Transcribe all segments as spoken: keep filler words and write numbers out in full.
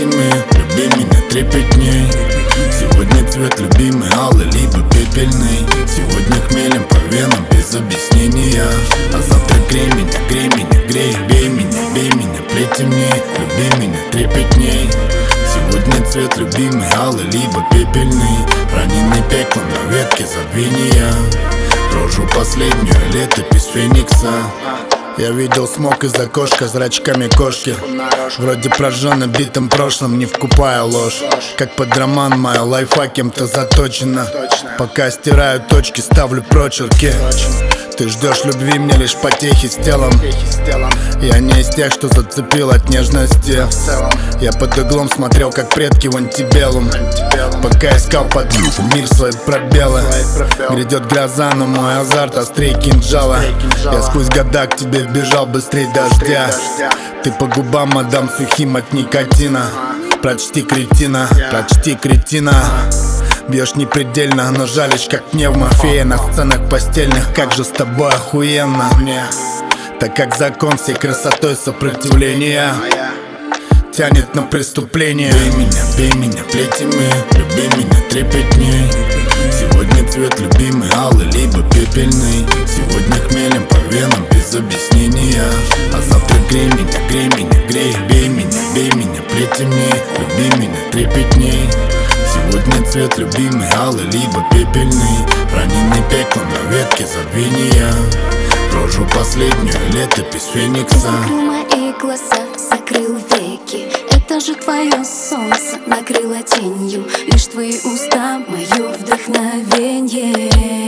необратимые. Люби меня трепетней. Сегодня цвет любимый алый, либо пепельный. Сегодня хмелем по венам без объяснения. А завтра грей меня, грей меня, грей. Бей меня, бей меня, плети мне. Люби меня трепетней. Сегодня цвет любимый алый, либо пепельный. Раненый пеклом на ветке забвения. Прожу последнюю летопись Феникса. Я видел смог из окошка зрачками кошки. Вроде прожжённый битым прошлым, не вкупая ложь. Как под роман мое лайфа кем-то заточено. Пока стираю точки, ставлю прочерки. Ты ждешь любви, мне лишь потехи с телом. Я не из тех, что зацепил от нежности. Я под углом смотрел, как предки в антибеллум. Пока искал под мир свои пробелы. Грядет гроза, но мой азарт острей кинжала. Я сквозь года к тебе бежал быстрей дождя. Ты по губам отдам сухим от никотина. Прочти, кретина, прочти, кретина. Бьешь непредельно, но жалишь, как пневмофея. На сценах постельных, как же с тобой охуенно мне. Так как закон всей красотой сопротивления тянет на преступление. Бей меня, бей меня, плети мы. Люби меня трепетней. Сегодня цвет любимый алый, либо пепельный. Сегодня хмелем по венам без объяснения. А завтра грей меня, грей меня, грей. Бей меня, бей меня, плети мне. Люби меня трепетней. Сегодня цвет любимый алый, либо пепельный. Раненый пеклом на ветке забвения. Прожу последнюю летопись Феникса. Закрыл мои глаза, закрыл веки. Это же твое солнце накрыло тенью. Лишь твои уста, мое вдохновение.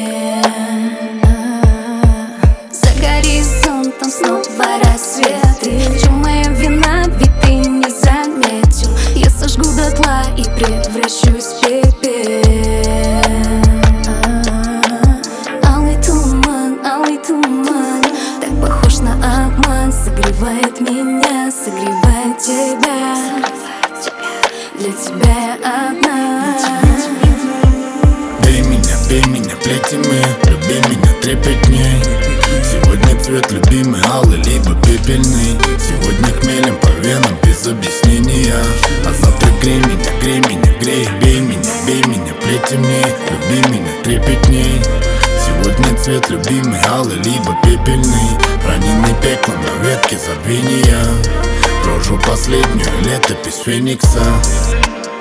За горизонтом снова рассветы. В чем моя вина, ведь ты не заметил. Я сожгу дотла и превращусь в пепел. Алый туман, алый туман, так похож на обман. Согревает меня, согревает тебя. Для тебя я одна. Бей меня, бей меня, плети мы. Люби меня трепетней. Сегодня цвет любимый алый, либо пепельный. Сегодня хмелем по венам без объяснения. А завтра грей меня, грей меня, грей. Бей меня, бей меня, плети мне. Люби меня трепетней. Сегодня цвет любимый алый, либо пепельный. Раненый пеклом на ветке забвения. Прожу последнюю летопись Феникса.